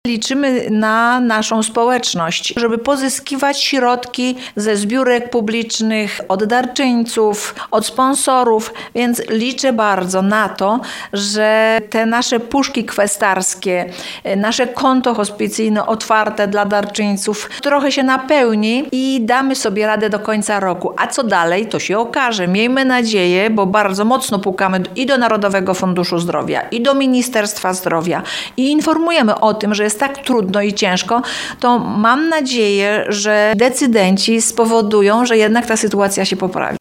Liczymy na naszą społeczność, żeby pozyskiwać środki ze zbiórek publicznych, od darczyńców, od sponsorów, więc liczę bardzo na to, że te nasze puszki kwestarskie, nasze konto hospicyjne otwarte dla darczyńców trochę się napełni i damy sobie radę do końca roku. A co dalej, to się okaże. Miejmy nadzieję, bo bardzo mocno pukamy i do Narodowego Funduszu Zdrowia, i do Ministerstwa Zdrowia i informujemy o tym, że jest tak trudno i ciężko, to mam nadzieję, że decydenci spowodują, że jednak ta sytuacja się poprawi.